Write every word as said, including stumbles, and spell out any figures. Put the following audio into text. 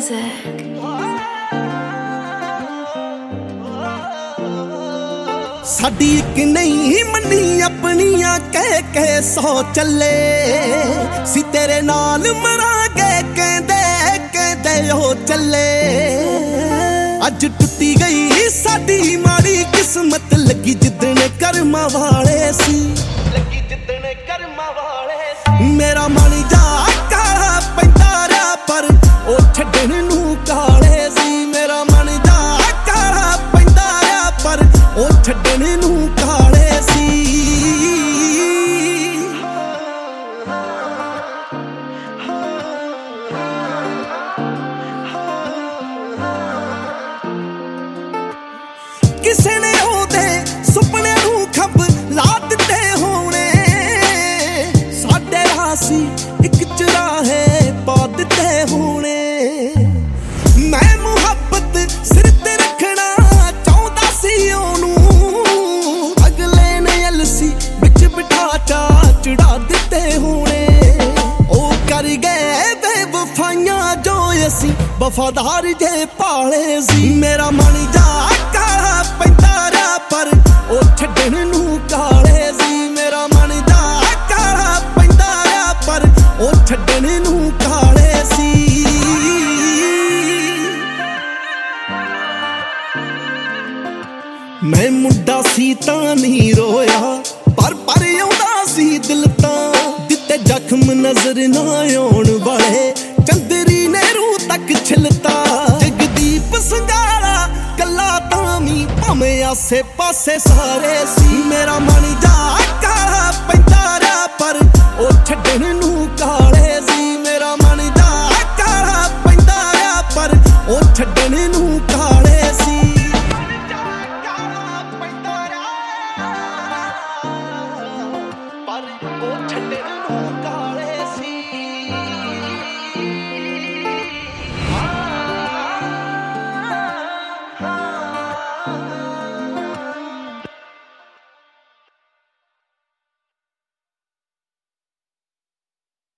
music. साडी एक नहीं money अपनियां कह के सौ चले सी तेरे नाल मरांगे कहंदे कहंदे ओ चले। अज टुटी गई साडी माड़ी किस्मत लगी जिद्दण कर्मा वाले सी लगी जिद्दण कर्मा वाले सी। मेरा मन जा काला पैंदा रहा पर ओ छड्डण नूं काले सी। मेरा मन जा काला पैंदा रहा पर ओ छड्डण नूं काले सी। किसे ने ओदे सुपने नूं खंभ ला दित्ते होणे साडे रासी इक चराहे पा दित्ते होणे। मैं मुहब्बत सिर ते रखना चाहुंदा सी ओनू अगले ने अलसी विच बिठा चा चढ़ा दित्ते होणे। ओ कर गए बेवफाइयां जो असी वफादार जे पाले सी। मेरा मन जा काला पैंदा रहा पर ओ छड्डण नूं काले सी। मेरा मन जा काला पैंदा रहा पर ओ छड्डण नूं काले सी। मैं मुंडा सी तां नहीं रोया पर पर आउंदा सी दिल तां दित्ते जख्म नजर ना आउण वाले चंदरी ने रूह तक छिलता। जगदीप संगारा कला तामी भावें आसे पासे सारे सी। मेरा मन जा काला पैंदा रहा पर ओ छड्डण नूं काले सी। मेरा मन जा काला पैंदा रहा पर ओ छड्डण नूं काले सी। पर ओ छड्डण नूं